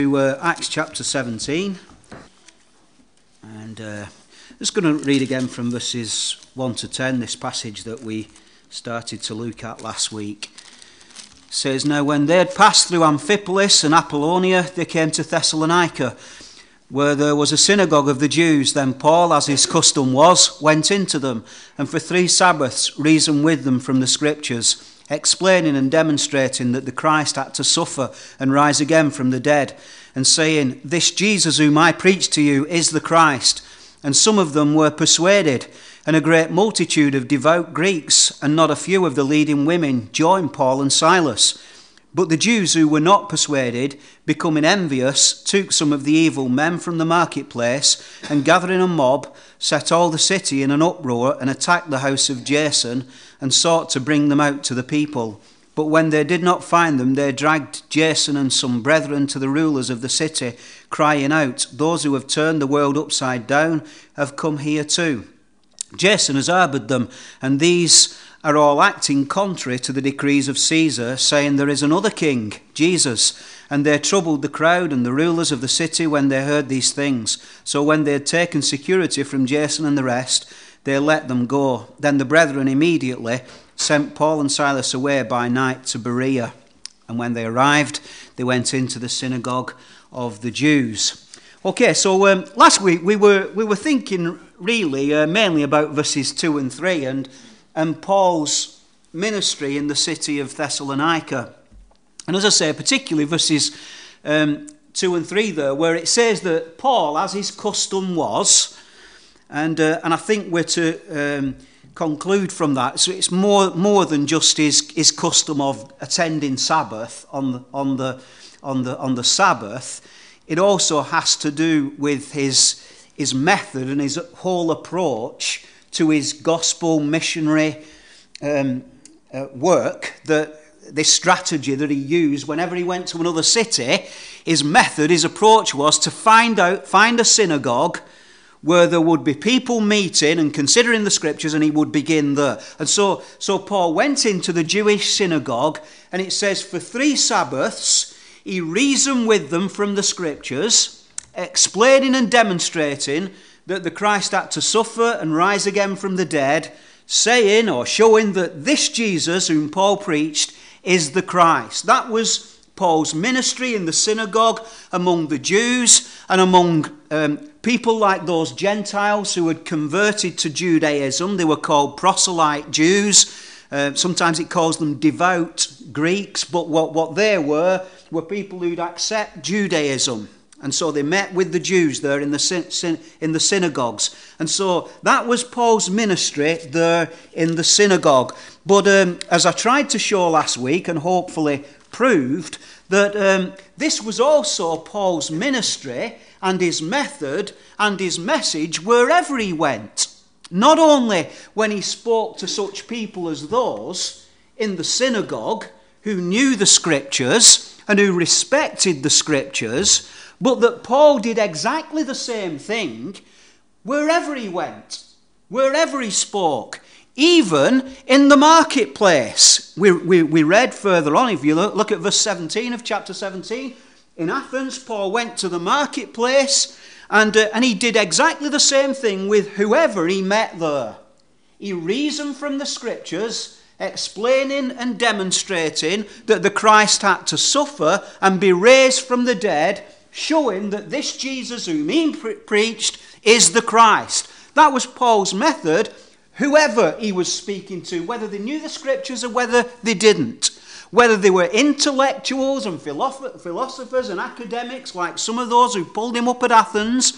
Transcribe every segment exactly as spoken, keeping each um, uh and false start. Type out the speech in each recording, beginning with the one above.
To uh, Acts chapter seventeen, and uh, I'm just going to read again from verses one to ten, this passage that we started to look at last week. It says, "Now when they had passed through Amphipolis and Apollonia, they came to Thessalonica, where there was a synagogue of the Jews. Then Paul, as his custom was, went into them, and for three Sabbaths reasoned with them from the Scriptures, explaining and demonstrating that the Christ had to suffer and rise again from the dead, and saying, 'This Jesus whom I preach to you is the Christ.' And some of them were persuaded, and a great multitude of devout Greeks, and not a few of the leading women, joined Paul and Silas. But the Jews who were not persuaded, becoming envious, took some of the evil men from the marketplace, and gathering a mob, set all the city in an uproar, and attacked the house of Jason, and sought to bring them out to the people. But when they did not find them, they dragged Jason and some brethren to the rulers of the city, crying out, 'Those who have turned the world upside down have come here too.' Jason has harbored them, and these are all acting contrary to the decrees of Caesar, saying there is another king, Jesus. And they troubled the crowd and the rulers of the city when they heard these things. So when they had taken security from Jason and the rest, they let them go. Then the brethren immediately sent Paul and Silas away by night to Berea. And when they arrived, they went into the synagogue of the Jews." Okay, so um, last week we were we were thinking really uh, mainly about verses two and three and and Paul's ministry in the city of Thessalonica. And as I say, particularly verses um, two and three there, where it says that Paul, as his custom was, and uh, and I think we're to um, conclude from that, so it's more more than just his his custom of attending Sabbath on the, on the on the on the Sabbath. It also has to do with his his method and his whole approach to his gospel missionary um, uh, work, that this strategy that he used whenever he went to another city. His method, his approach was to find out, find a synagogue where there would be people meeting and considering the Scriptures, and he would begin there. And so, so Paul went into the Jewish synagogue, and it says for three Sabbaths he reasoned with them from the Scriptures, explaining and demonstrating that the Christ had to suffer and rise again from the dead, saying or showing that this Jesus whom Paul preached is the Christ. That was Paul's ministry in the synagogue among the Jews and among um, people like those Gentiles who had converted to Judaism. They were called proselyte Jews. Uh, sometimes it calls them devout Greeks, but what, what they were were people who'd accept Judaism. And so they met with the Jews there in the in the synagogues. And so that was Paul's ministry there in the synagogue. But um, as I tried to show last week and hopefully proved, that um, this was also Paul's ministry and his method and his message wherever he went. Not only when he spoke to such people as those in the synagogue who knew the Scriptures and who respected the Scriptures, but that Paul did exactly the same thing wherever he went, wherever he spoke, even in the marketplace. We, we, we read further on, if you look, look at verse seventeen of chapter seventeen, in Athens, Paul went to the marketplace and, uh, and he did exactly the same thing with whoever he met there. He reasoned from the Scriptures, explaining and demonstrating that the Christ had to suffer and be raised from the dead, showing that this Jesus whom he pre- preached is the Christ. That was Paul's method, whoever he was speaking to, whether they knew the Scriptures or whether they didn't. Whether they were intellectuals and philosoph- philosophers and academics like some of those who pulled him up at Athens,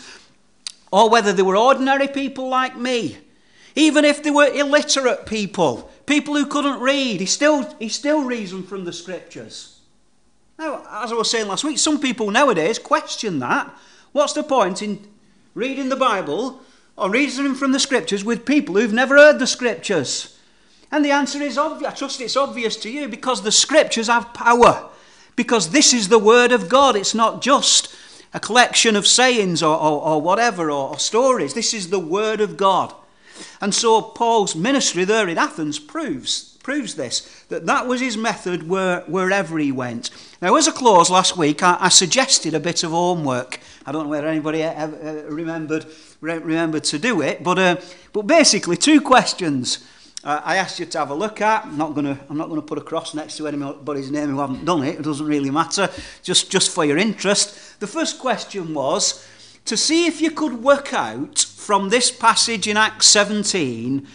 or whether they were ordinary people like me. Even if they were illiterate people, people who couldn't read, he still, he still reasoned from the Scriptures. Now, as I was saying last week, some people nowadays question that. What's the point in reading the Bible or reasoning from the Scriptures with people who've never heard the Scriptures? And the answer is obvious. I trust it's obvious to you, because the Scriptures have power. Because this is the Word of God. It's not just a collection of sayings or, or, or whatever, or, or stories. This is the Word of God. And so Paul's ministry there in Athens proves proves this, that that was his method where, wherever he went. Now, as a close last week, I, I suggested a bit of homework. I don't know whether anybody ever, uh, remembered re- remembered to do it, but uh, but basically two questions uh, I asked you to have a look at. I'm not going to I'm not going to put a cross next to anybody's name who haven't done it. It doesn't really matter. Just just for your interest. The first question was to see if you could work out from this passage in Acts seventeen,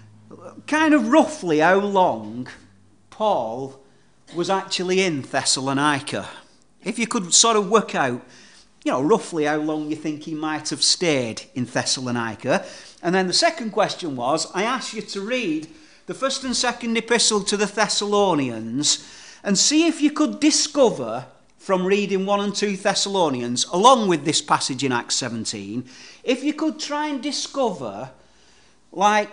kind of roughly how long Paul was actually in Thessalonica. If you could sort of work out, you know, roughly how long you think he might have stayed in Thessalonica. And then the second question was, I asked you to read the first and second epistle to the Thessalonians and see if you could discover from reading one and two Thessalonians, along with this passage in Acts seventeen, if you could try and discover, like,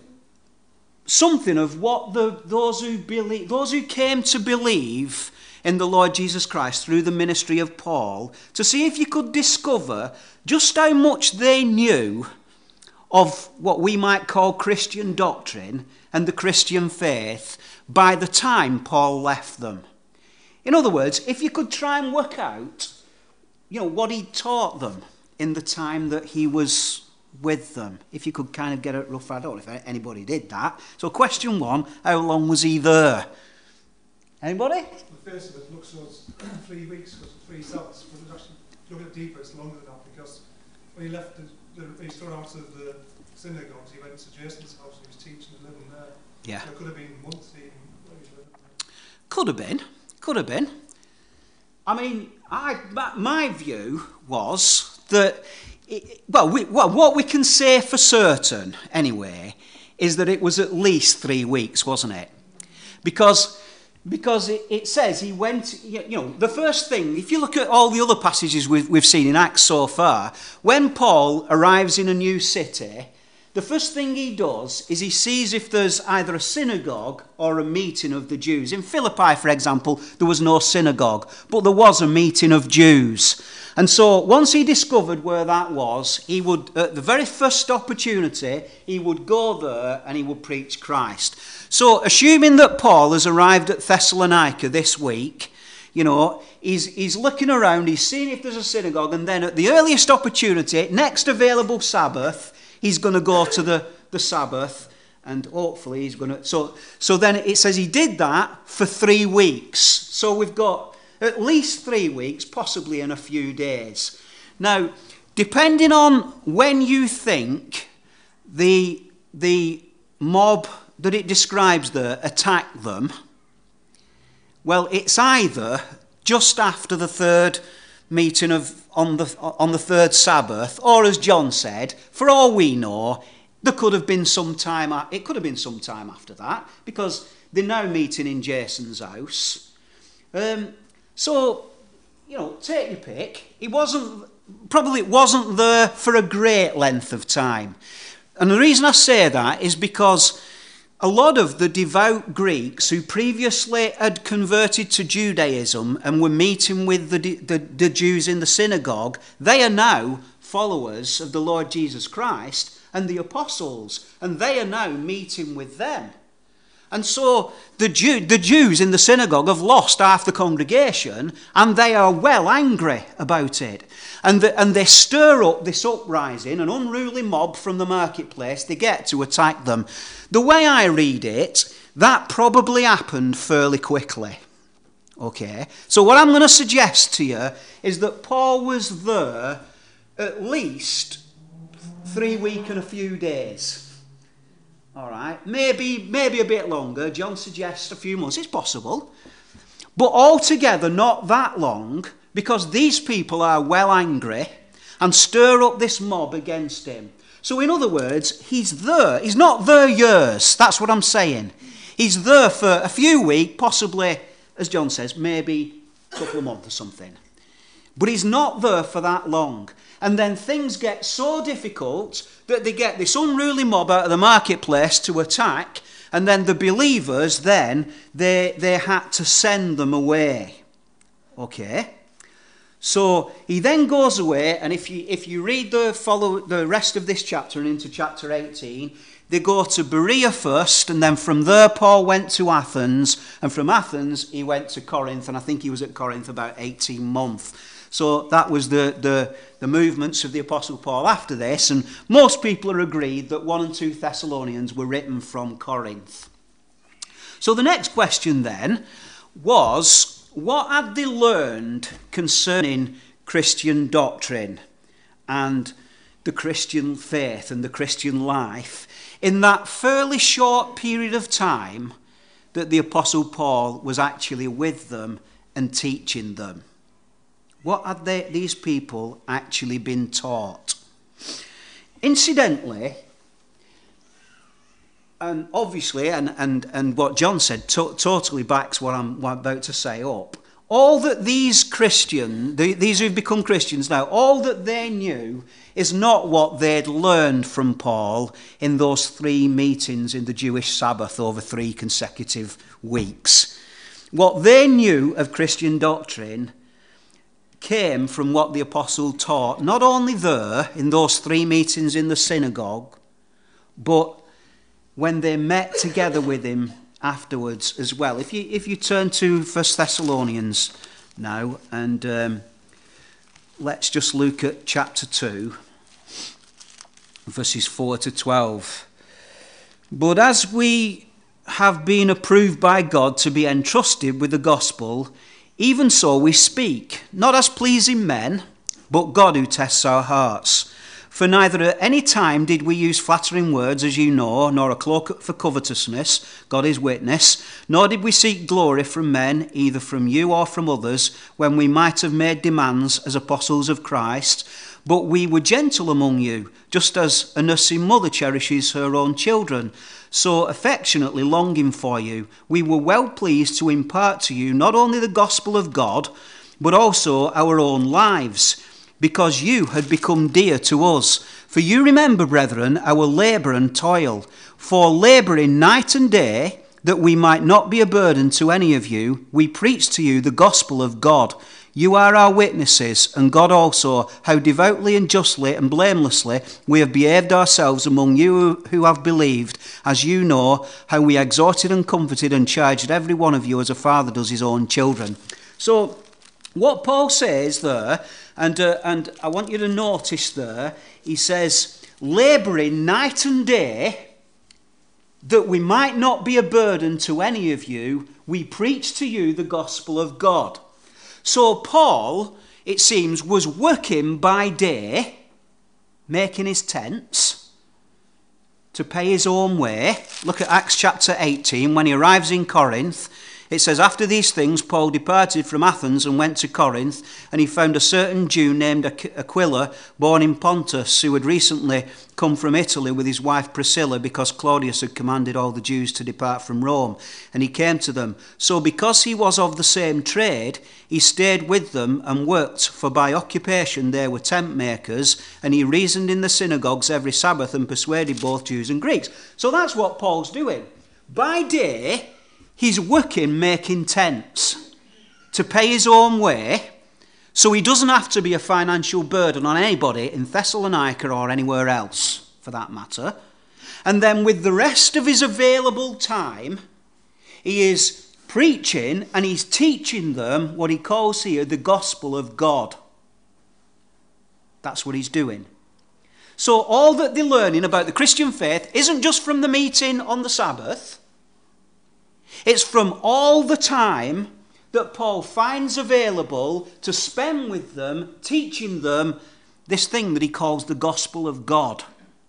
something of what the those who believe, those who came to believe in the Lord Jesus Christ through the ministry of Paul, to see if you could discover just how much they knew of what we might call Christian doctrine and the Christian faith by the time Paul left them. In other words, if you could try and work out, you know, what he taught them in the time that he was with them, if you could kind of get it rough. I don't know if anybody did that. So question one, how long was he there? Anybody? The face of it looks like three weeks because of three Sabbaths, but it's actually, looking at it deeper, it's longer than that, because when he left, the, the, he started out of the synagogues, he went to Jason's house and he was teaching and living there. Yeah. So it could have been months even where he was living there. Could have been. Could have been. I mean, I my, my view was that, it, well, we, well, what we can say for certain, anyway, is that it was at least three weeks, wasn't it? Because because it, it says he went, you know, the first thing, if you look at all the other passages we've, we've seen in Acts so far, when Paul arrives in a new city, the first thing he does is he sees if there's either a synagogue or a meeting of the Jews. In Philippi, for example, there was no synagogue, but there was a meeting of Jews. And so once he discovered where that was, he would, at the very first opportunity, he would go there and he would preach Christ. So assuming that Paul has arrived at Thessalonica this week, you know, he's, he's looking around, he's seeing if there's a synagogue, and then at the earliest opportunity, next available Sabbath, he's going to go to the, the Sabbath, and hopefully he's going to... So, so then it says he did that for three weeks. So we've got at least three weeks, possibly in a few days. Now, depending on when you think the, the mob that it describes there attacked them, well, it's either just after the third meeting of on the on the third Sabbath, or as John said, for all we know, there could have been some time. It could have been some time after that, because they're now meeting in Jason's house. Um, so, you know, take your pick. It wasn't probably it wasn't there for a great length of time, and the reason I say that is because a lot of the devout Greeks who previously had converted to Judaism and were meeting with the, the, the Jews in the synagogue, they are now followers of the Lord Jesus Christ and the apostles, and they are now meeting with them. And so the, Jew, the Jews in the synagogue have lost half the congregation, and they are well angry about it. And, the, and they stir up this uprising, an unruly mob from the marketplace, they get to attack them. The way I read it, that probably happened fairly quickly. Okay, so what I'm going to suggest to you is that Paul was there at least three weeks and a few days. All right, maybe, maybe a bit longer. John suggests a few months. It's possible. But altogether, not that long, because these people are well angry and stir up this mob against him. So in other words, he's there. He's not there years. That's what I'm saying. He's there for a few weeks, possibly, as John says, maybe a couple of months or something. But he's not there for that long. And then things get so difficult that they get this unruly mob out of the marketplace to attack, and then the believers, then, they, they had to send them away. Okay? So he then goes away, and if you if you read the follow the rest of this chapter and into chapter eighteen, they go to Berea first, and then from there Paul went to Athens, and from Athens he went to Corinth, and I think he was at Corinth about eighteen months. So that was the, the, the movements of the Apostle Paul after this, and most people are agreed that one and two Thessalonians were written from Corinth. So the next question then was, what had they learned concerning Christian doctrine and the Christian faith and the Christian life in that fairly short period of time that the Apostle Paul was actually with them and teaching them? What had they, these people actually been taught? Incidentally, and obviously, and, and, and what John said to, totally backs what I'm, what I'm about to say up. All that these Christians, the, these who've become Christians now, all that they knew is not what they'd learned from Paul in those three meetings in the Jewish Sabbath over three consecutive weeks. What they knew of Christian doctrine came from what the apostle taught, not only there in those three meetings in the synagogue, but when they met together with him afterwards as well. If you if you turn to First Thessalonians now, and um, let's just look at chapter two, verses four to twelve. But as we have been approved by God to be entrusted with the gospel, even so we speak, not as pleasing men, but God who tests our hearts. For neither at any time did we use flattering words, as you know, nor a cloak for covetousness, God is witness, nor did we seek glory from men, either from you or from others, when we might have made demands as apostles of Christ. But we were gentle among you, just as a nursing mother cherishes her own children, so affectionately longing for you. We were well pleased to impart to you not only the gospel of God, but also our own lives, because you had become dear to us. For you remember, brethren, our labour and toil, for labouring night and day, that we might not be a burden to any of you, we preach to you the gospel of God. You are our witnesses, and God also, how devoutly and justly and blamelessly we have behaved ourselves among you who have believed, as you know, how we exhorted and comforted and charged every one of you as a father does his own children. So, what Paul says there, and, uh, and I want you to notice there, he says, labouring night and day, that we might not be a burden to any of you, we preach to you the gospel of God. So Paul, it seems, was working by day, making his tents, to pay his own way. Look at Acts chapter eighteen, when he arrives in Corinth. It says, after these things, Paul departed from Athens and went to Corinth, and he found a certain Jew named Aquila, born in Pontus, who had recently come from Italy with his wife Priscilla, because Claudius had commanded all the Jews to depart from Rome. And he came to them. So because he was of the same trade, he stayed with them and worked, for by occupation they were tent makers, and he reasoned in the synagogues every Sabbath and persuaded both Jews and Greeks. So that's what Paul's doing. By day, he's working making tents to pay his own way, so he doesn't have to be a financial burden on anybody in Thessalonica or anywhere else, for that matter. And then with the rest of his available time, he is preaching and he's teaching them what he calls here the gospel of God. That's what he's doing. So all that they're learning about the Christian faith isn't just from the meeting on the Sabbath. It's from all the time that Paul finds available to spend with them, teaching them this thing that he calls the gospel of God.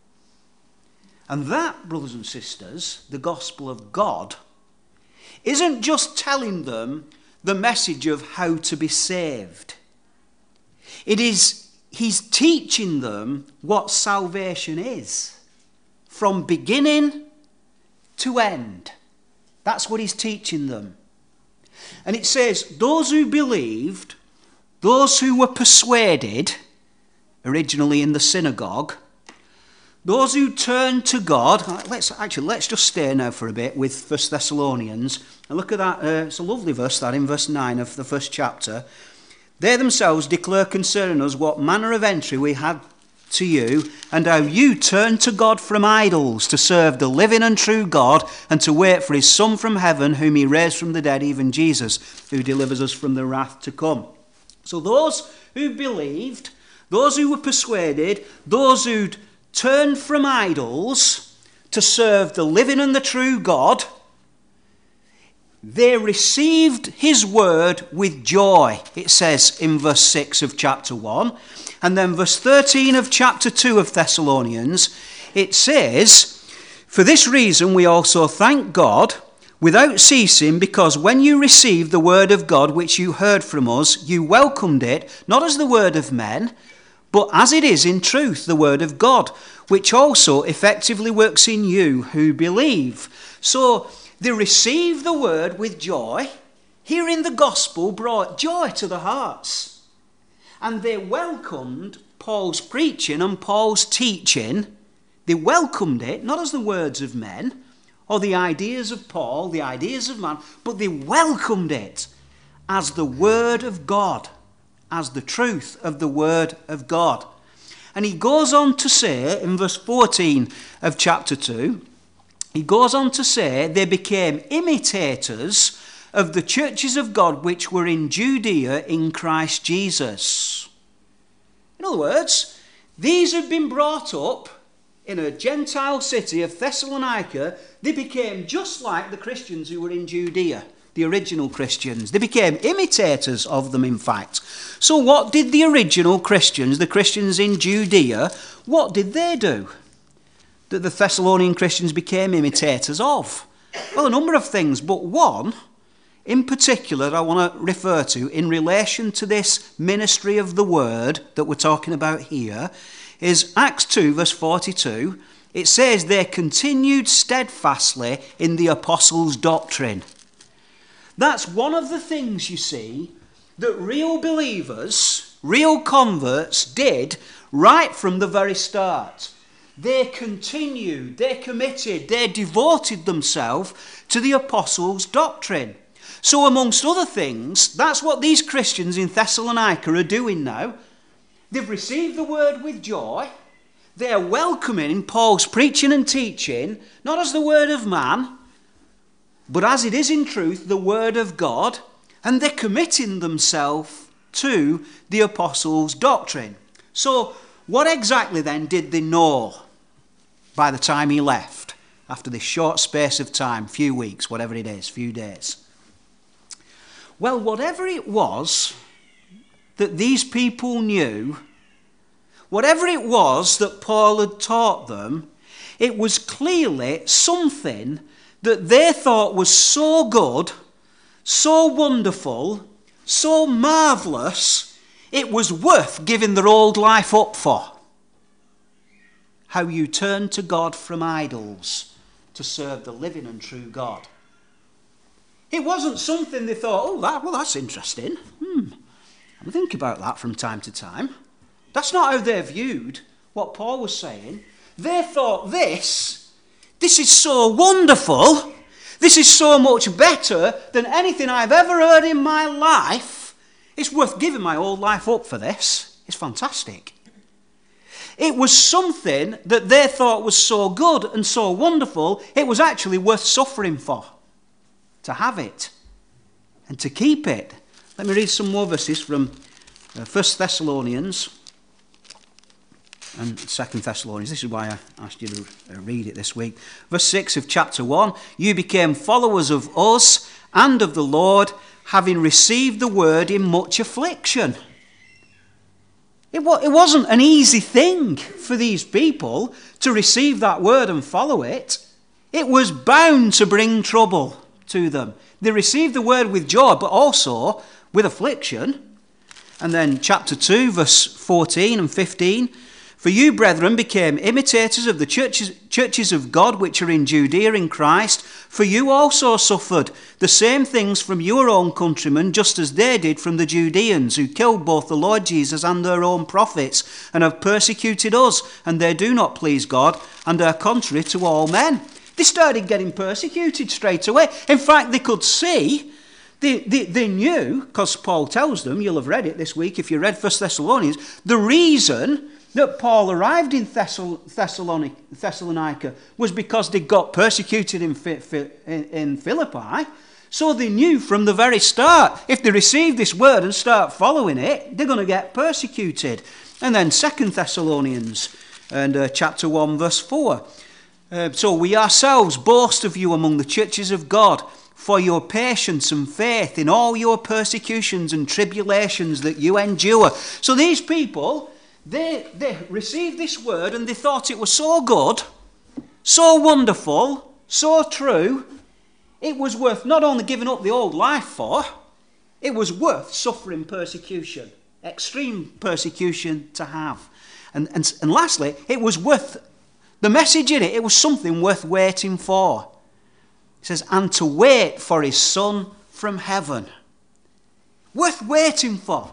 And that, brothers and sisters, the gospel of God, isn't just telling them the message of how to be saved. It is, he's teaching them what salvation is, from beginning to end. That's what he's teaching them. And it says, those who believed, those who were persuaded, originally in the synagogue, those who turned to God. Let's actually, let's just stay now for a bit with First Thessalonians. And look at that, uh, it's a lovely verse, that in verse nine of the first chapter. They themselves declare concerning us what manner of entry we had to you, and how you turned to God from idols to serve the living and true God, and to wait for his Son from heaven, whom he raised from the dead, even Jesus, who delivers us from the wrath to come. So those who believed, those who were persuaded, those who'd turned from idols to serve the living and the true God, they received his word with joy, it says in verse six of chapter one. And then verse thirteen of chapter two of Thessalonians, it says, for this reason we also thank God without ceasing, because when you received the word of God which you heard from us, you welcomed it, not as the word of men, but as it is in truth the word of God, which also effectively works in you who believe. So they received the word with joy. Hearing the gospel brought joy to their hearts. And they welcomed Paul's preaching and Paul's teaching. They welcomed it, not as the words of men, or the ideas of Paul, the ideas of man, but they welcomed it as the word of God, as the truth of the word of God. And he goes on to say in verse fourteen of chapter two, he goes on to say they became imitators of the churches of God which were in Judea in Christ Jesus. In other words, these had been brought up in a Gentile city of Thessalonica. They became just like the Christians who were in Judea, the original Christians. They became imitators of them, in fact. So what did the original Christians, the Christians in Judea, what did they do that the Thessalonian Christians became imitators of? Well, a number of things, but one in particular I want to refer to in relation to this ministry of the word that we're talking about here is Acts two verse forty-two. It says they continued steadfastly in the apostles' doctrine. That's one of the things, you see, that real believers, real converts did right from the very start. They continued, they committed, they devoted themselves to the apostles' doctrine. So amongst other things, that's what these Christians in Thessalonica are doing now. They've received the word with joy. They're welcoming Paul's preaching and teaching, not as the word of man, but as it is in truth, the word of God. And they're committing themselves to the apostles' doctrine. So what exactly then did they know by the time he left? After this short space of time, few weeks, whatever it is, few days. Well, whatever it was that these people knew, whatever it was that Paul had taught them, it was clearly something that they thought was so good, so wonderful, so marvellous, it was worth giving their old life up for. How you turn to God from idols to serve the living and true God. It wasn't something they thought, oh, that, well, that's interesting. Hmm, I think about that from time to time. That's not how they viewed what Paul was saying. They thought this, this is so wonderful, this is so much better than anything I've ever heard in my life. It's worth giving my whole life up for this. It's fantastic. It was something that they thought was so good and so wonderful, it was actually worth suffering for. To have it and to keep it. Let me read some more verses from uh, First Thessalonians and Second Thessalonians. This is why I asked you to uh, read it this week. Verse six of chapter one. You became followers of us and of the Lord, having received the word in much affliction. It, wa- it wasn't an easy thing for these people to receive that word and follow it. It was bound to bring trouble to them. They received the word with joy, but also with affliction. And then chapter two, verse fourteen and fifteen. For you, brethren, became imitators of the churches, churches of God which are in Judea in Christ. For you also suffered the same things from your own countrymen, just as they did from the Judeans, who killed both the Lord Jesus and their own prophets, and have persecuted us, and they do not please God, and are contrary to all men. They started getting persecuted straight away. In fact, they could see They, they, they knew, because Paul tells them, you'll have read it this week if you read First Thessalonians, the reason that Paul arrived in Thessalonica, Thessalonica was because they got persecuted in, in, in Philippi. So they knew from the very start, if they receive this word and start following it, they're going to get persecuted. And then Second Thessalonians and uh, chapter one verse four. Uh, so we ourselves boast of you among the churches of God for your patience and faith in all your persecutions and tribulations that you endure. So these people, they, they received this word and they thought it was so good, so wonderful, so true, it was worth not only giving up the old life for, it was worth suffering persecution, extreme persecution to have. And, and, and lastly, it was worth, the message in it, it was something worth waiting for. It says, and to wait for his Son from heaven. Worth waiting for.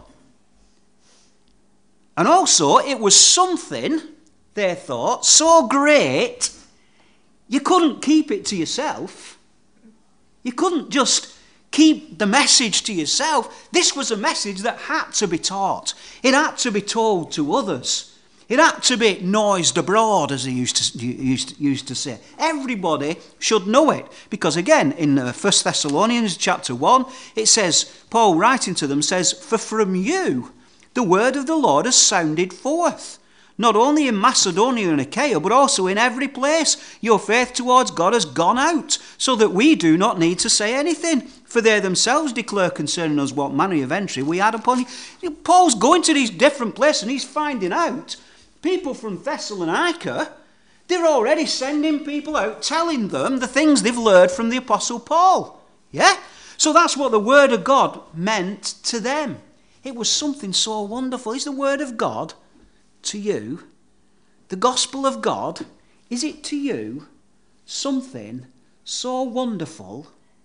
And also, it was something, they thought, so great, you couldn't keep it to yourself. You couldn't just keep the message to yourself. This was a message that had to be taught. It had to be told to others. It had to be noised abroad, as he used to, used, used to say. Everybody should know it. Because again, in uh, First Thessalonians chapter one, it says, Paul writing to them says, for from you the word of the Lord has sounded forth, not only in Macedonia and Achaia, but also in every place. Your faith towards God has gone out, so that we do not need to say anything. For they themselves declare concerning us what manner of entry we had upon you. Paul's going to these different places and he's finding out people from Thessalonica, they're already sending people out telling them the things they've learned from the Apostle Paul. Yeah? So that's what the Word of God meant to them. It was something so wonderful. Is the Word of God to you, the gospel of God, is it to you something so wonderful,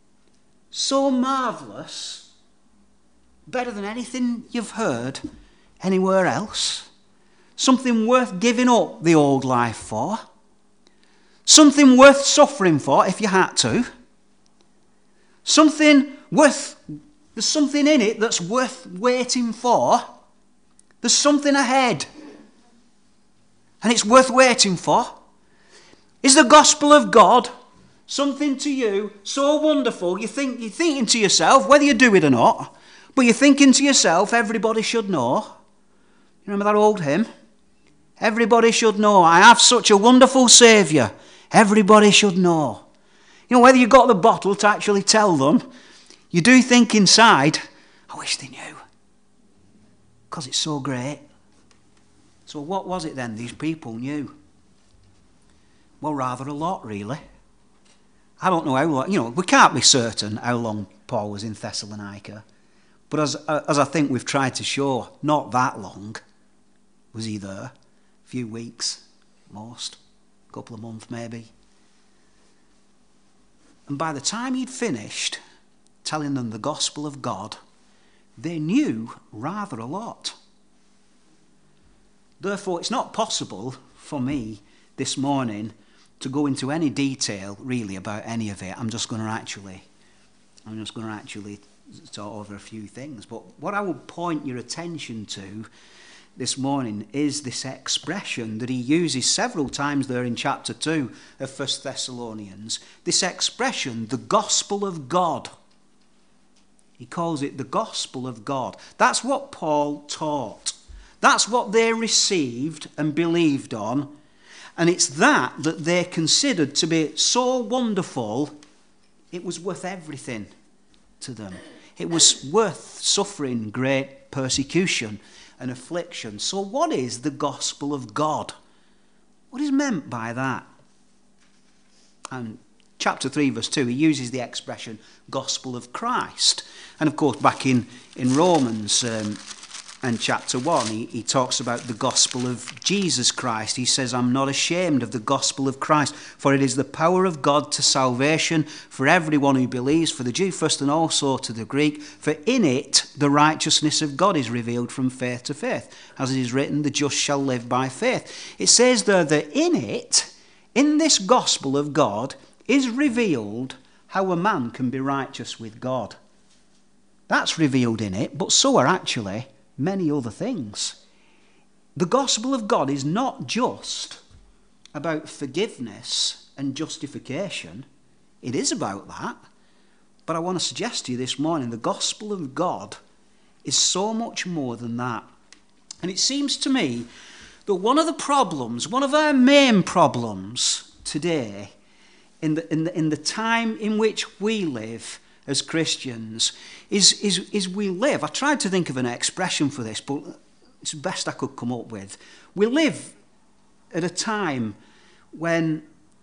so marvellous, better than anything you've heard anywhere else? Something worth giving up the old life for? Something worth suffering for if you had to? Something worth, there's something in it that's worth waiting for? There's something ahead. And it's worth waiting for? Is the gospel of God something to you so wonderful you think, you're thinking to yourself, whether you do it or not, but you're thinking to yourself, everybody should know? You remember that old hymn? Everybody should know. I have such a wonderful Saviour. Everybody should know. You know, whether you got the bottle to actually tell them, you do think inside, I wish they knew. Because it's so great. So what was it then these people knew? Well, rather a lot, really. I don't know how long, you know, we can't be certain how long Paul was in Thessalonica. But as, as I think we've tried to show, not that long was he there. A few weeks, most, a couple of months maybe. And by the time he'd finished telling them the gospel of God, they knew rather a lot. Therefore, it's not possible for me this morning to go into any detail really about any of it. I'm just going to actually, I'm just going to actually talk over a few things. But what I would point your attention to this morning is this expression that he uses several times there in chapter two of First Thessalonians. This expression, the gospel of God. He calls it the gospel of God. That's what Paul taught. That's what they received and believed on. And it's that that they considered to be so wonderful, it was worth everything to them. It was worth suffering great persecution and affliction. So what is the gospel of God? What is meant by that? And chapter three verse two, he uses the expression gospel of Christ. And of course back in, in Romans um, and chapter one, he, he talks about the gospel of Jesus Christ. He says, I'm not ashamed of the gospel of Christ, for it is the power of God to salvation for everyone who believes, for the Jew first and also to the Greek. For in it the righteousness of God is revealed from faith to faith. As it is written, the just shall live by faith. It says there that in it, in this gospel of God, is revealed how a man can be righteous with God. That's revealed in it, but so are actually many other things. The gospel of God is not just about forgiveness and justification. It is about that. But I want to suggest to you this morning, the gospel of God is so much more than that. And it seems to me that one of the problems, one of our main problems today, in the, in the, in the time in which we live as Christians, is, is, is we live, I tried to think of an expression for this, but it's the best I could come up with. We live at a time when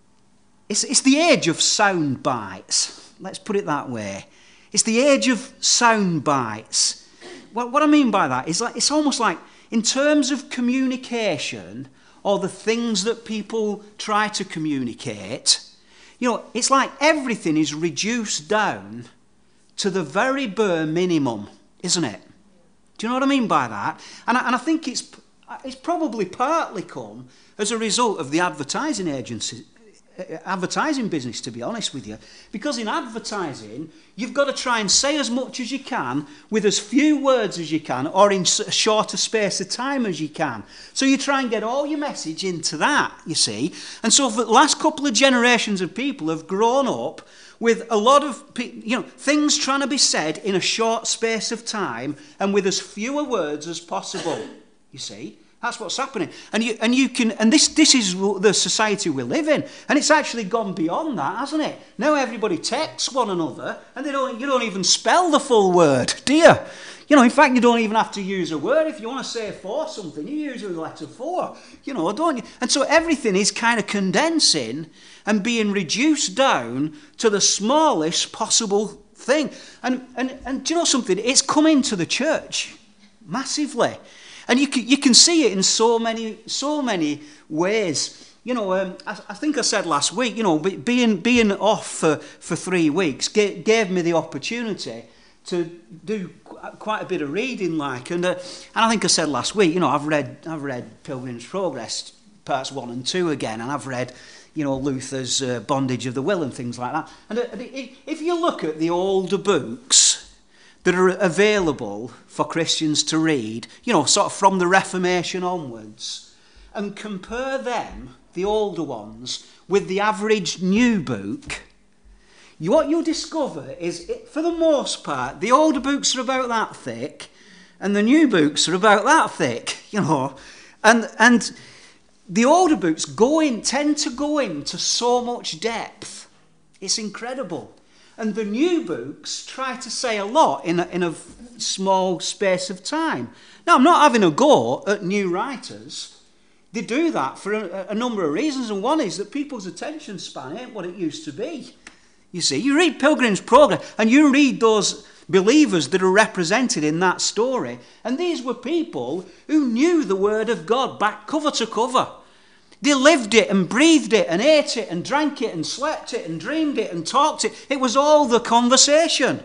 it's, it's the age of sound bites. Let's put it that way. It's the age of sound bites. What, what I mean by that is like it's almost like in terms of communication or the things that people try to communicate, you know, it's like everything is reduced down to the very bare minimum, isn't it? Do you know what I mean by that? And I, and I think it's it's probably partly come as a result of the advertising agency, advertising business, to be honest with you. Because in advertising, you've got to try and say as much as you can with as few words as you can or in a shorter space of time as you can. So you try and get all your message into that, you see. And so for the last couple of generations of people have grown up with a lot of, you know, things trying to be said in a short space of time and with as fewer words as possible, you see. That's what's happening. And you and you can and this this is the society we live in. And it's actually gone beyond that, hasn't it? Now everybody texts one another and they don't you don't even spell the full word, do you? You know, in fact, you don't even have to use a word. If you want to say for something, you use the letter for, you know, don't you? And so everything is kind of condensing and being reduced down to the smallest possible thing. And and and do you know something? It's come into the church massively. And you can, you can see it in so many so many ways. You know, um, I, I think I said last week, you know, being being off for, for three weeks gave, gave me the opportunity to do quite a bit of reading, like, and uh, and I think I said last week, you know, I've read I've read Pilgrim's Progress parts one and two again, and I've read, you know, Luther's uh, Bondage of the Will and things like that. And uh, if you look at the older books that are available for Christians to read, you know, sort of from the Reformation onwards, and compare them, the older ones, with the average new book, you, what you'll discover is, it, for the most part, the older books are about that thick, and the new books are about that thick, you know. And and the older books go in, tend to go into so much depth. It's incredible. And the new books try to say a lot in a, in a small space of time. Now, I'm not having a go at new writers. They do that for a, a number of reasons, and one is that people's attention span ain't what it used to be. You see, you read Pilgrim's Progress, and you read those believers that are represented in that story, and these were people who knew the Word of God back cover to cover. They lived it and breathed it and ate it and drank it and slept it and dreamed it and talked it. It was all the conversation.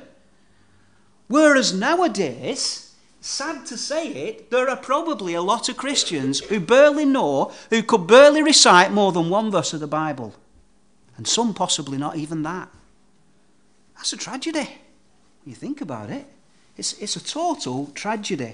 Whereas nowadays, sad to say it, there are probably a lot of Christians who barely know, who could barely recite more than one verse of the Bible. And some possibly not even that. That's a tragedy. When you think about it, it's, it's a total tragedy.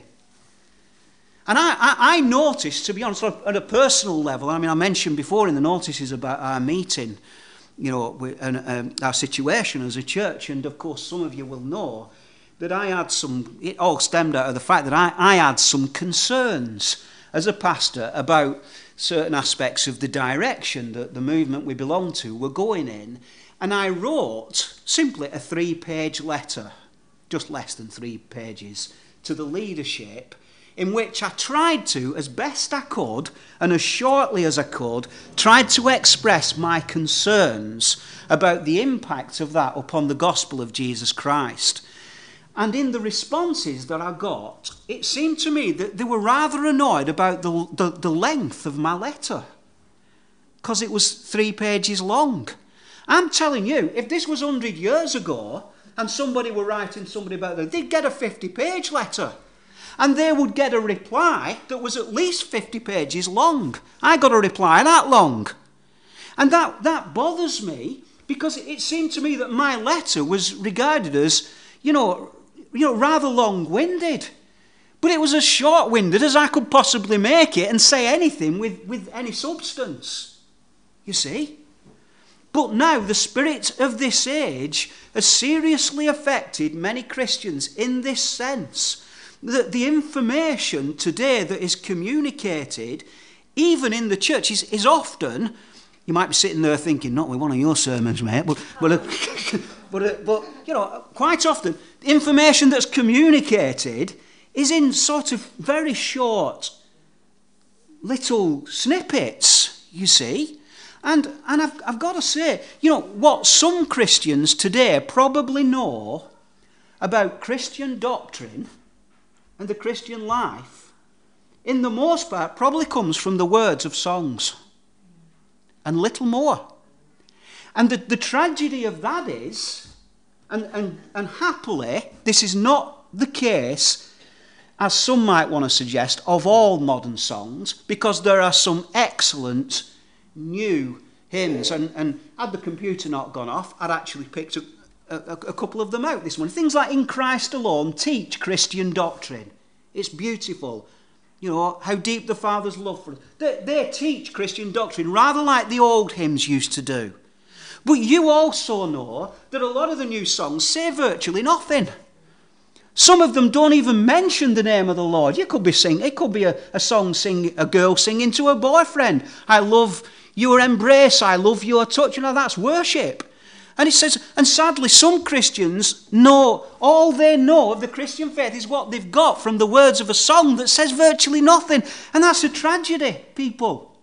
And I, I, I noticed, to be honest, at a personal level, I mean, I mentioned before in the notices about our meeting, you know, and um, our situation as a church, and of course some of you will know that I had some, it all stemmed out of the fact that I, I had some concerns as a pastor about certain aspects of the direction that the movement we belong to were going in, and I wrote simply a three-page letter, just less than three pages, to the leadership, in which I tried to, as best I could, and as shortly as I could, tried to express my concerns about the impact of that upon the gospel of Jesus Christ. And in the responses that I got, it seemed to me that they were rather annoyed about the, the, the length of my letter, because it was three pages long. I'm telling you, if this was one hundred years ago, and somebody were writing somebody about that, they'd get a fifty-page letter. And they would get a reply that was at least fifty pages long. I got a reply that long. And that, that bothers me, because it seemed to me that my letter was regarded as, you know, you know, rather long-winded. But it was as short-winded as I could possibly make it and say anything with, with any substance. You see? But now the spirit of this age has seriously affected many Christians in this sense, that the information today that is communicated, even in the church, is, is often, you might be sitting there thinking, not with one of your sermons, mate, but, but, uh, but, uh, but you know, quite often, information that's communicated is in sort of very short little snippets, you see. And, and I've, I've got to say, you know, what some Christians today probably know about Christian doctrine and the Christian life, in the most part, probably comes from the words of songs and little more. And the, the tragedy of that is, and, and, and happily, this is not the case, as some might want to suggest, of all modern songs, because there are some excellent new hymns, and, and had the computer not gone off, I'd actually picked a, a, a couple of them out this morning. Things like In Christ Alone teach Christian doctrine. It's beautiful. You know, how deep the Father's love for us. They, they teach Christian doctrine, rather like the old hymns used to do. But you also know that a lot of the new songs say virtually nothing. Some of them don't even mention the name of the Lord. You could be singing, it could be a, a song, sing, a girl singing to her boyfriend. I love your embrace, I love your touch. You know, that's worship. And it says, and sadly, some Christians know, all they know of the Christian faith is what they've got from the words of a song that says virtually nothing. And that's a tragedy, people.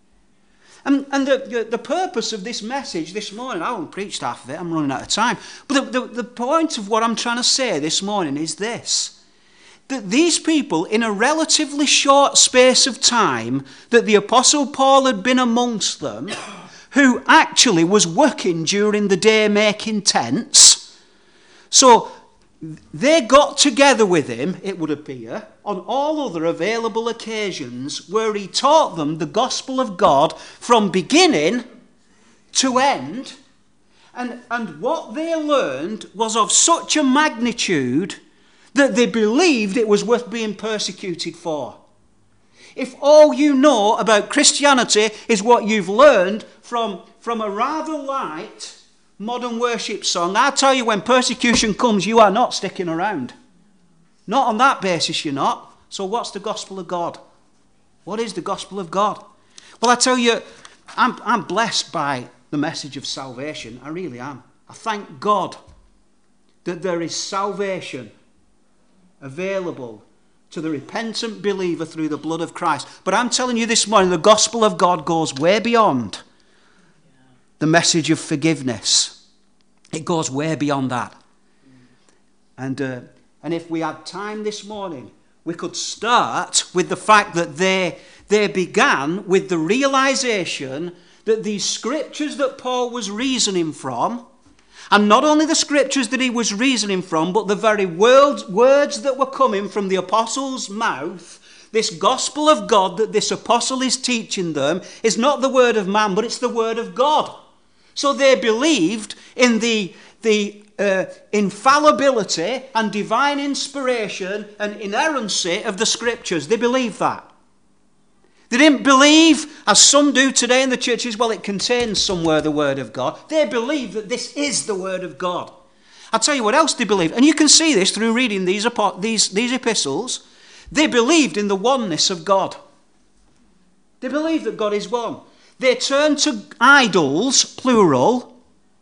And, and the, the, the purpose of this message this morning, I won't preach half of it, I'm running out of time. But the, the, the point of what I'm trying to say this morning is this. That these people, in a relatively short space of time, that the Apostle Paul had been amongst them, who actually was working during the day making tents. So they got together with him, it would appear, on all other available occasions where he taught them the gospel of God from beginning to end. And, and what they learned was of such a magnitude that they believed it was worth being persecuted for. If all you know about Christianity is what you've learned from, from a rather light modern worship song, I tell you, when persecution comes, you are not sticking around. Not on that basis, you're not. So what's the gospel of God? What is the gospel of God? Well, I tell you, I'm, I'm blessed by the message of salvation. I really am. I thank God that there is salvation available to the repentant believer through the blood of Christ. But I'm telling you this morning, the gospel of God goes way beyond the message of forgiveness. It goes way beyond that. And, uh, and if we had time this morning, we could start with the fact that they, they began with the realization that these scriptures that Paul was reasoning from, and not only the scriptures that he was reasoning from, but the very words, words that were coming from the apostle's mouth, this gospel of God that this apostle is teaching them, is not the word of man, but it's the word of God. So they believed in the, the uh, infallibility and divine inspiration and inerrancy of the scriptures. They believed that. They didn't believe, as some do today in the churches, well, it contains somewhere the word of God. They believe that this is the word of God. I'll tell you what else they believed. And you can see this through reading these, these, these epistles. They believed in the oneness of God. They believed that God is one. They turned to idols, plural,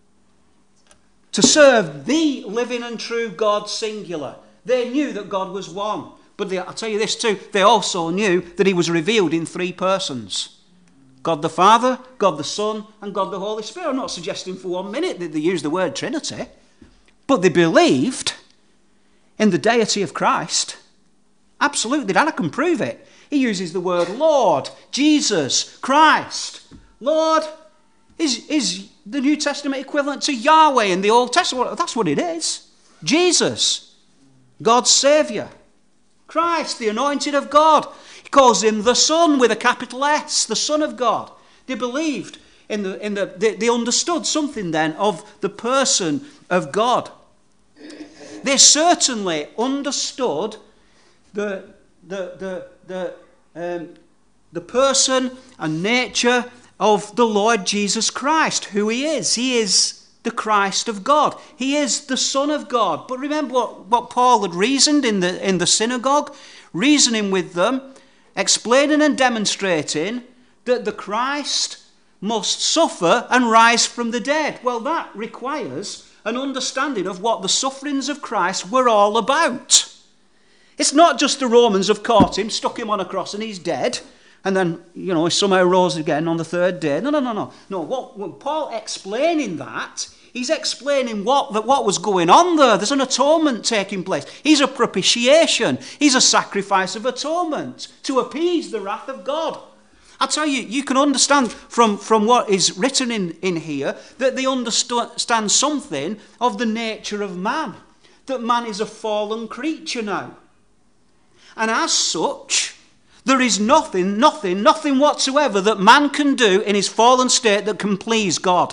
to serve the living and true God, singular. They knew that God was one. But they, I'll tell you this too, they also knew that he was revealed in three persons. God the Father, God the Son, and God the Holy Spirit. I'm not suggesting for one minute that they used the word Trinity, but they believed in the deity of Christ. Absolutely, and I can prove it. He uses the word Lord, Jesus, Christ. Lord is, is the New Testament equivalent to Yahweh in the Old Testament. That's what it is. Jesus, God's Saviour. Christ, the anointed of God. He calls him the Son with a capital S, the Son of God. They believed in the, in the they, they understood something then of the person of God. They certainly understood the, the, the, the, um, the person and nature of the Lord Jesus Christ, who he is. He is the Christ of God. He is the Son of God. But remember what, what Paul had reasoned in the, in the synagogue, reasoning with them, explaining and demonstrating that the Christ must suffer and rise from the dead. Well, that requires an understanding of what the sufferings of Christ were all about. It's not just the Romans have caught him, stuck him on a cross and he's dead, and then, you know, he somehow rose again on the third day. No, no, no, no. No, what, when Paul explaining that, he's explaining what, that what was going on there. There's an atonement taking place. He's a propitiation. He's a sacrifice of atonement to appease the wrath of God. I tell you, you can understand from, from what is written in, in here that they understand something of the nature of man. That man is a fallen creature now. And as such, there is nothing, nothing, nothing whatsoever that man can do in his fallen state that can please God.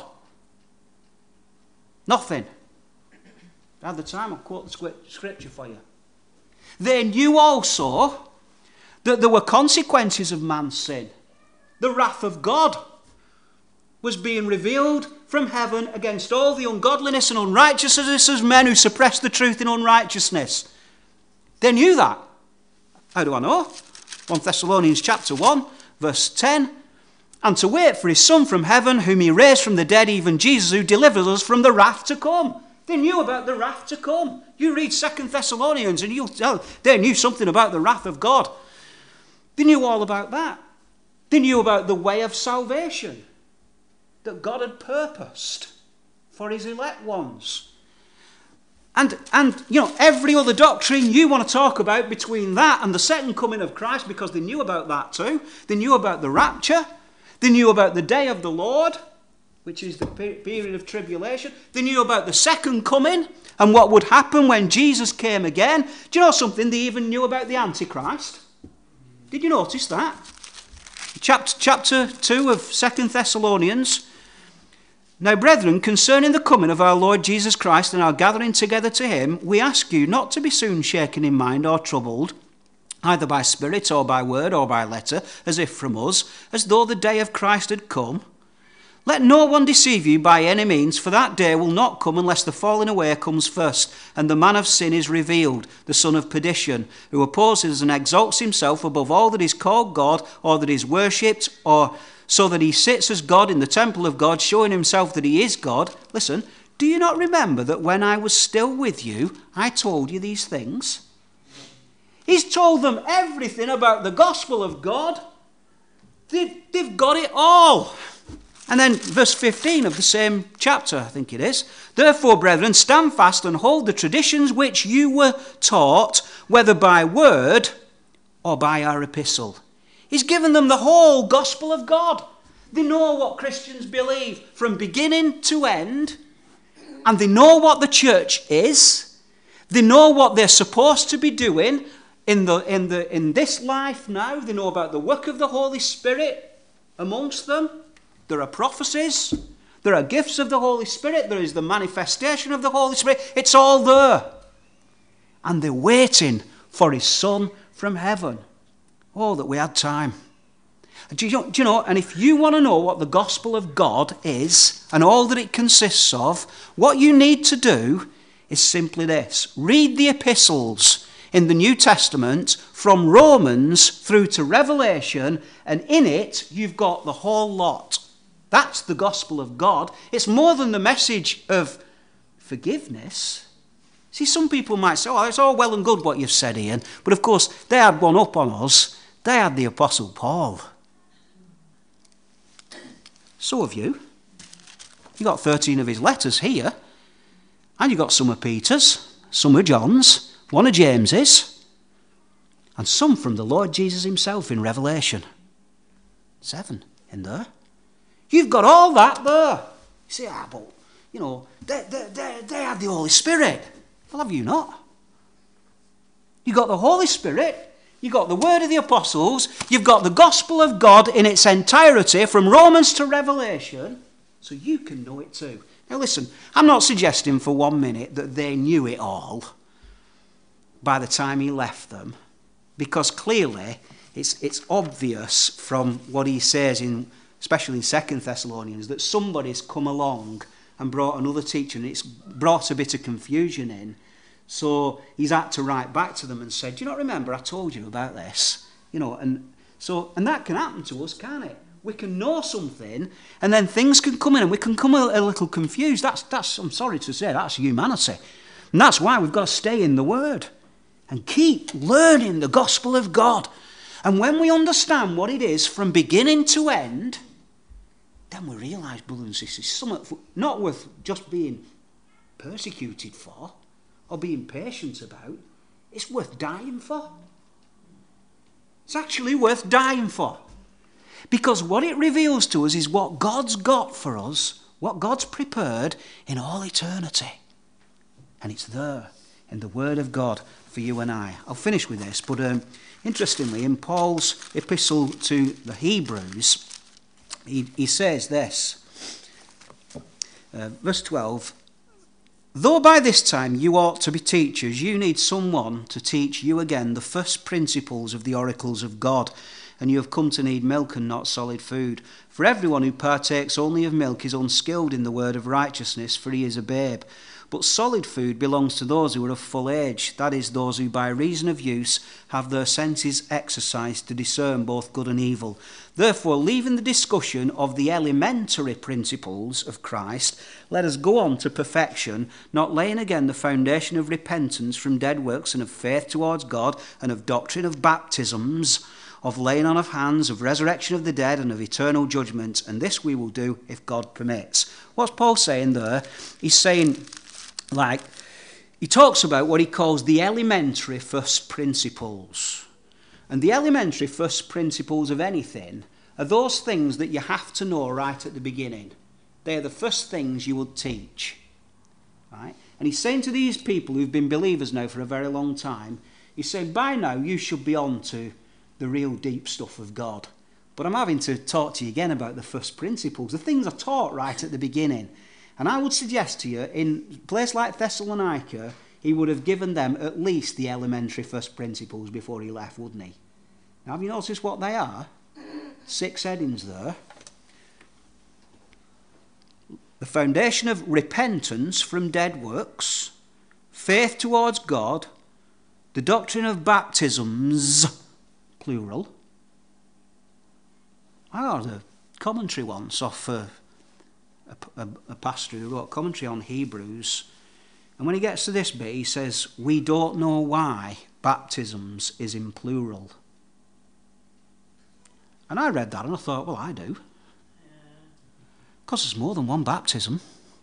Nothing. At the time, I'll quote the scripture for you. They knew also that there were consequences of man's sin. The wrath of God was being revealed from heaven against all the ungodliness and unrighteousness of men who suppress the truth in unrighteousness. They knew that. How do I know? First Thessalonians chapter one, verse ten. And to wait for his Son from heaven, whom he raised from the dead, even Jesus, who delivers us from the wrath to come. They knew about the wrath to come. You read Second Thessalonians and you'll tell they knew something about the wrath of God. They knew all about that. They knew about the way of salvation that God had purposed for his elect ones. And, and, you know, every other doctrine you want to talk about between that and the second coming of Christ, because they knew about that too. They knew about the rapture. They knew about the day of the Lord, which is the period of tribulation. They knew about the second coming and what would happen when Jesus came again. Do you know something? They even knew about the Antichrist. Did you notice that? Chapter, chapter two of Second Thessalonians. Now, brethren, concerning the coming of our Lord Jesus Christ and our gathering together to him, we ask you not to be soon shaken in mind or troubled, either by spirit or by word or by letter, as if from us, as though the day of Christ had come. Let no one deceive you by any means, for that day will not come unless the falling away comes first, and the man of sin is revealed, the son of perdition, who opposes and exalts himself above all that is called God, or that is worshipped, or so that he sits as God in the temple of God, showing himself that he is God. Listen, do you not remember that when I was still with you, I told you these things? He's told them everything about the gospel of God. They've, they've got it all. And then verse fifteen of the same chapter, I think it is. Therefore, brethren, stand fast and hold the traditions which you were taught, whether by word or by our epistle. He's given them the whole gospel of God. They know what Christians believe from beginning to end. And they know what the church is. They know what they're supposed to be doing in, the, in, the, in this life now. They know about the work of the Holy Spirit amongst them. There are prophecies. There are gifts of the Holy Spirit. There is the manifestation of the Holy Spirit. It's all there. And they're waiting for his Son from heaven. Oh, that we had time. Do you, know, do you know, and if you want to know what the gospel of God is and all that it consists of, what you need to do is simply this. Read the epistles in the New Testament from Romans through to Revelation, and in it you've got the whole lot. That's the gospel of God. It's more than the message of forgiveness. See, some people might say, oh, it's all well and good what you've said, Ian. But of course, they had one up on us. They had the Apostle Paul. So have you. You got thirteen of his letters here. And you got some of Peter's, some of John's, one of James's, and some from the Lord Jesus himself in Revelation. Seven in there. You've got all that there. You say, ah, but, you know, they, they, they, they had the Holy Spirit. Well, have you not? You got the Holy Spirit. You've got the word of the apostles. You've got the gospel of God in its entirety from Romans to Revelation. So you can know it too. Now listen, I'm not suggesting for one minute that they knew it all by the time he left them, because clearly it's it's obvious from what he says, in especially in Second Thessalonians, that somebody's come along and brought another teacher, and it's brought a bit of confusion in. So he's had to write back to them and said, do you not remember I told you about this? You know, and so and that can happen to us, can't it? We can know something, and then things can come in, and we can come a, a little confused. That's that's I'm sorry to say, that's humanity, and that's why we've got to stay in the Word and keep learning the gospel of God. And when we understand what it is from beginning to end, then we realise, brothers and sisters, something not worth just being persecuted for or being patient about. It's worth dying for. It's actually worth dying for. Because what it reveals to us is what God's got for us, what God's prepared in all eternity. And it's there in the Word of God for you and I. I'll finish with this, but um, interestingly, in Paul's epistle to the Hebrews, he, he says this, uh, verse twelve, though by this time you ought to be teachers, you need someone to teach you again the first principles of the oracles of God, and you have come to need milk and not solid food. For everyone who partakes only of milk is unskilled in the word of righteousness, for he is a babe. But solid food belongs to those who are of full age, that is, those who by reason of use have their senses exercised to discern both good and evil. Therefore, leaving the discussion of the elementary principles of Christ, let us go on to perfection, not laying again the foundation of repentance from dead works and of faith towards God and of doctrine of baptisms, of laying on of hands, of resurrection of the dead, and of eternal judgment. And this we will do if God permits. What's Paul saying there? He's saying, like, he talks about what he calls the elementary first principles. And the elementary first principles of anything are those things that you have to know right at the beginning. They're the first things you will teach. Right? And he's saying to these people who've been believers now for a very long time, he's saying, by now you should be on to the real deep stuff of God. But I'm having to talk to you again about the first principles. The things are taught right at the beginning. And I would suggest to you, in a place like Thessalonica, he would have given them at least the elementary first principles before he left, wouldn't he? Now, have you noticed what they are? Six headings there. The foundation of repentance from dead works, faith towards God, the doctrine of baptisms, plural. I got a commentary once off uh, a, a, a pastor who wrote commentary on Hebrews, and when he gets to this bit he says, we don't know why baptisms is in plural. And I read that and I thought, well, I do. Because there's more than one baptism.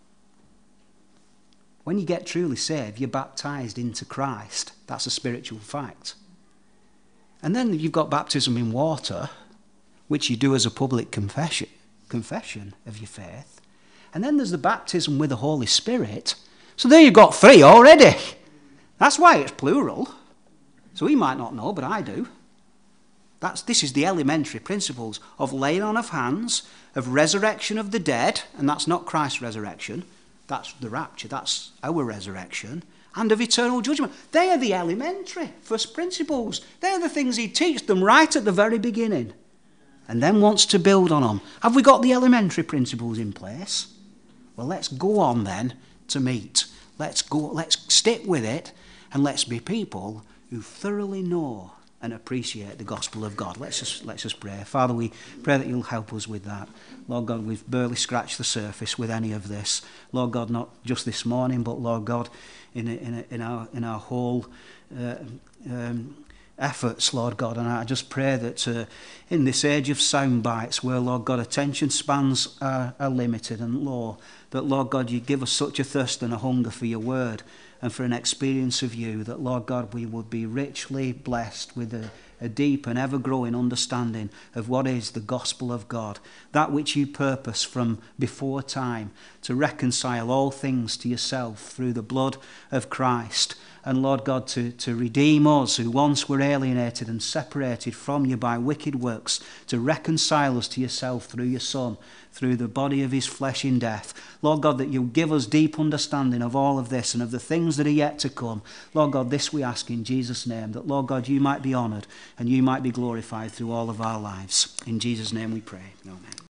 When you get truly saved, you're baptized into Christ. That's a spiritual fact. And then you've got baptism in water, which you do as a public confession, confession of your faith. And then there's the baptism with the Holy Spirit. So there you've got three already. That's why it's plural. So he might not know, but I do. That's, this is the elementary principles of laying on of hands, of resurrection of the dead, and that's not Christ's resurrection. That's the rapture. That's our resurrection. And of eternal judgment. They are the elementary first principles. They are the things he teaches them right at the very beginning. And then wants to build on them. Have we got the elementary principles in place? Well, let's go on then to meet. Let's go, let's stick with it, and let's be people who thoroughly know and appreciate the gospel of God. Let's just let's just pray. Father, we pray that you'll help us with that. Lord God, we've barely scratched the surface with any of this. Lord God, not just this morning, but Lord God, in a, in, a, in our in our whole uh, um, efforts, Lord God. And I just pray that uh, in this age of sound bites, where Lord God, attention spans are, are limited and low, that Lord God, you give us such a thirst and a hunger for your word and for an experience of you, that Lord God, we would be richly blessed with a, a deep and ever-growing understanding of what is the gospel of God, that which you purpose from before time to reconcile all things to yourself through the blood of Christ. And Lord God, to, to redeem us who once were alienated and separated from you by wicked works, to reconcile us to yourself through your Son, through the body of his flesh in death. Lord God, that you'll give us deep understanding of all of this and of the things that are yet to come. Lord God, this we ask in Jesus' name, that Lord God, you might be honoured and you might be glorified through all of our lives. In Jesus' name we pray. Amen.